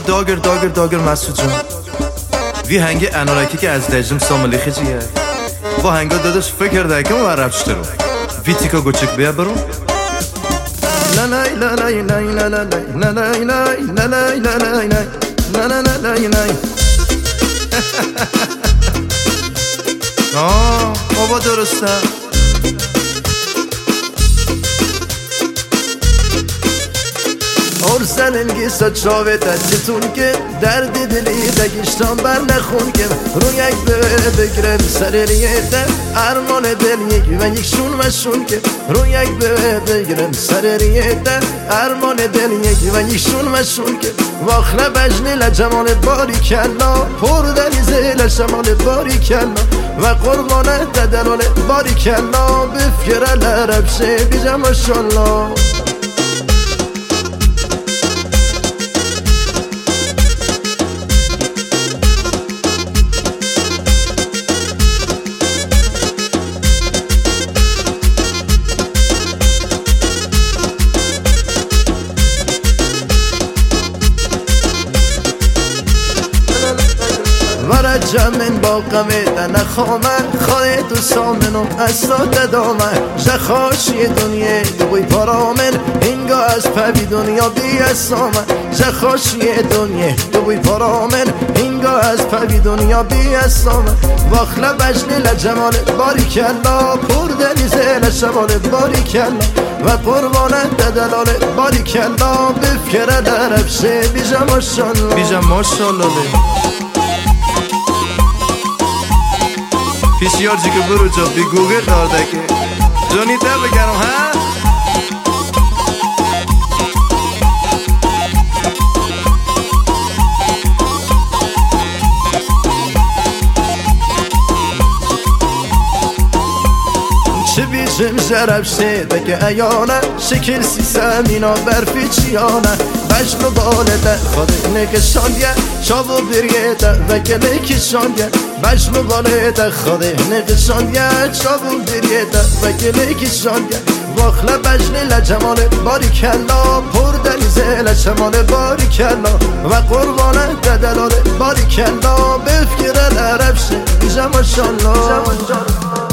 داگر مسعود جان وی هنگ انارکی که از دجم ساملی خجیه و هنگا دادش فکر دکم و رفشته رو وی تیکا گوچک بیا برو لا لا لا لا لا لا لا لا لا لا لا لا لا بابا درسته ارسل الگیسا چاوه تچتون که درد دلی دگیشتان بر نخون که رو یک بگرم سر ریده ارمان دل یک و یک شون و شون که رو یک بگرم سر ریده ارمان دل یک و یک شون و شون که واخله بجنی لجمال باری کلا پر دلیزه لشمال باری کلا و قربانه ددلال باری کلا بفکر لربشه بیجا ماشالله جمن با قمه نخوامه خواهی تو سامنم اصلات دامه جخاشی دنیا دوی پارامن اینگاه از پوی دنیا بی اسامه جخاشی دنیا دوی پارامن اینگاه از پوی دنیا بی اسامه واخله بجلی لجمال باری کلا پر دلیزه لشمال باری کلا و قربانه ددلال باری کلا بفکره دربشه بیجا ماشالله پیشیار جی که برو جا بی گوگل دارده که جانی تا بگرم ها چه بیشم جرب شده که ایانه شکل سی سمینا برفی چیانه بجن بالده خود نکشانده شابو بریده و گله کشانده بجن بالده خود نکشانده شابو بریده و گله کشانده واخله بجن لجمال باری کلا پر دلیزه لجمال باری کلا و قربانه ددلال باری کلا بفکر لربشه بیجا ماشالله